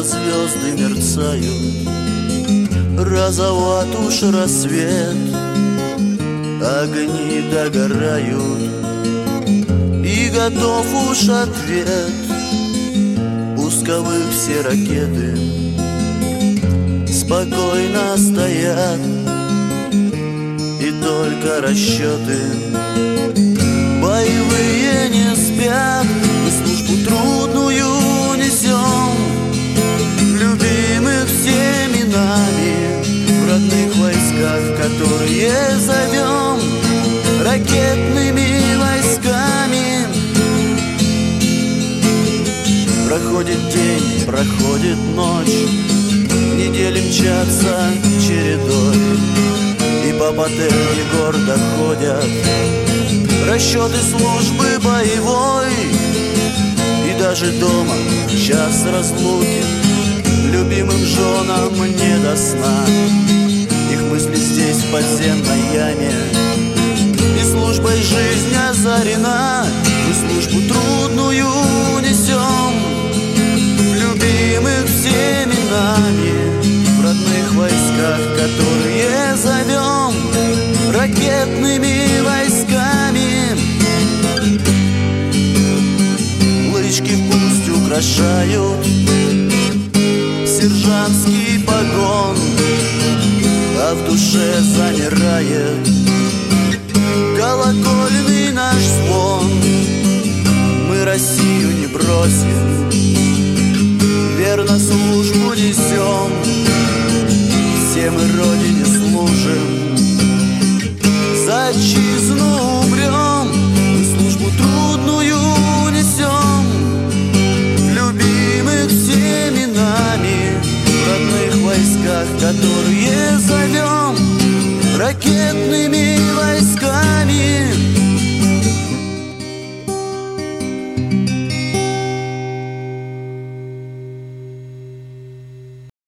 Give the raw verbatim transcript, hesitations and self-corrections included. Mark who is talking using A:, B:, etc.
A: вот звезды мерцают, розоват уж рассвет, огни догорают, и готов уж ответ. Пусковых все ракеты спокойно стоят, и только расчеты боевые не спят. Мы службу трудную несем, любимых всеми нами, в родных войсках, которые зовем ракетными войсками. Проходит день, проходит ночь, недели мчатся чередой, и по Пателне гордо ходят расчеты службы боевой. И даже дома в час разлуки любимым женам не до сна, их мысли здесь в подземной яме, и службой жизнь озарена. Мы службу трудную несем, любимых всеми нами, в родных войсках, которые зовем ракетными войсками. Лычки в пусть украшают сержантский погон, а в душе замирает колокольный наш звон. Мы Россию не бросим, верно службу несем, все мы Родине служим, за отчизну умрем. Мы службу трудную несем, любимых всеми нами, в родных войсках, которые зовем ракетными